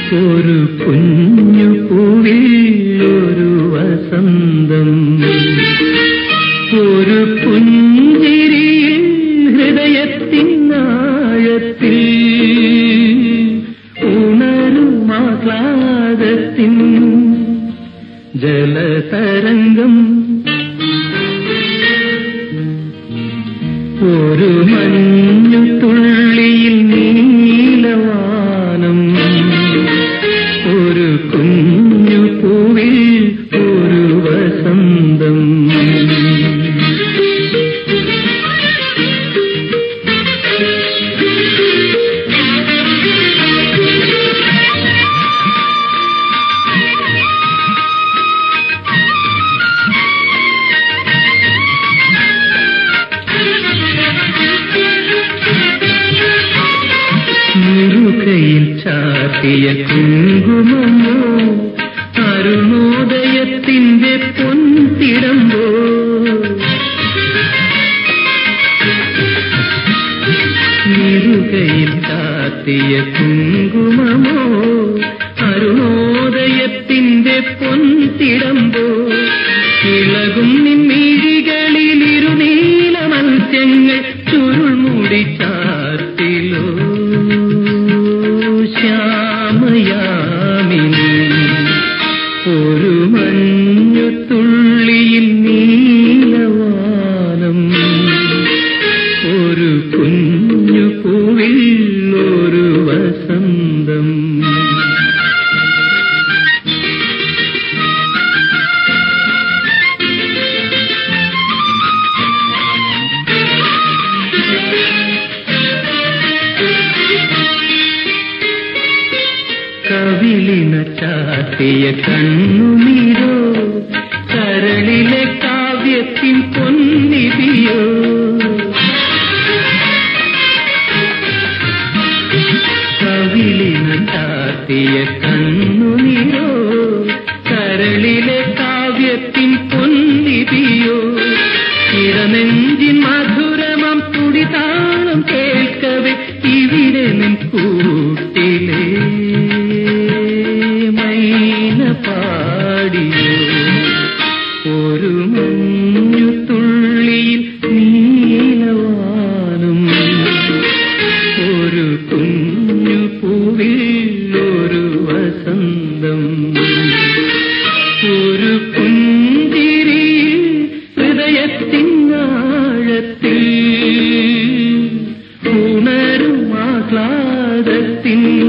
ഒരു കുഞ്ഞു പൂവിൽ ഒരു വസന്തം, ഒരു പുഞ്ചിരിയിൽ ഹൃദയത്തിനാഴത്തിൽ ഉണരുമാഹ്ലാദത്തിൻ ജലതരംഗം, ഒരു മഞ്ഞു തുള്ളിയിൽ നീലവാനം, ഒരു കുഞ്ഞു പൂവിൽ ഒരു വസന്തം. മുറുകയിൽ ചാത്തിയ കുങ്കുമമോ അരുണോദയത്തിന്റെ പൊൻതിടമ്പോ, മുറുകയിൽ ചാത്തിയ കുങ്കുമമോ അരുണോദയത്തിന്റെ പൊൻതിടമ്പോ, ഇളകും നിൻമിഴികളിൽ ഇരുനീല മത്സ്യങ്ങൾ ചുരുൾമുടി ചാർത്തിലോ ശ്യാമയാമിനി, ഒരു മഞ്ഞു തുള്ളിയിൽ നീലവാനം, ഒരു കുഞ്ഞു പൂവിൽ ഒരു വസന്തം. കവിളിന ചാത്തിയ കണ്ണുനീരോ കരളിലെ കാവ്യത്തിൻ പൊന്നിതിയോ, കവിളിന ചാത്തിയ കണ്ണുനീരോ കരളിലെ കാവ്യത്തിൻ പൊന്നിതിയോ, ഇടനെഞ്ചിൻ മധുരമം തുടിതാളം കേൾക്കവേ ഇവിടെ നിൻ കൂട്ടിലേ പാടിയോ, ഒരു മഞ്ഞു തുള്ളിയിൽ നീലവാനം, ഒരു കുഞ്ഞു പൂവിൽ ഒരു വസന്തം, ഒരു പുഞ്ചിരിയിൽ ഹൃദയത്തിനാഴത്തിൽ ഉണരുമാഹ്ലാദത്തിൻ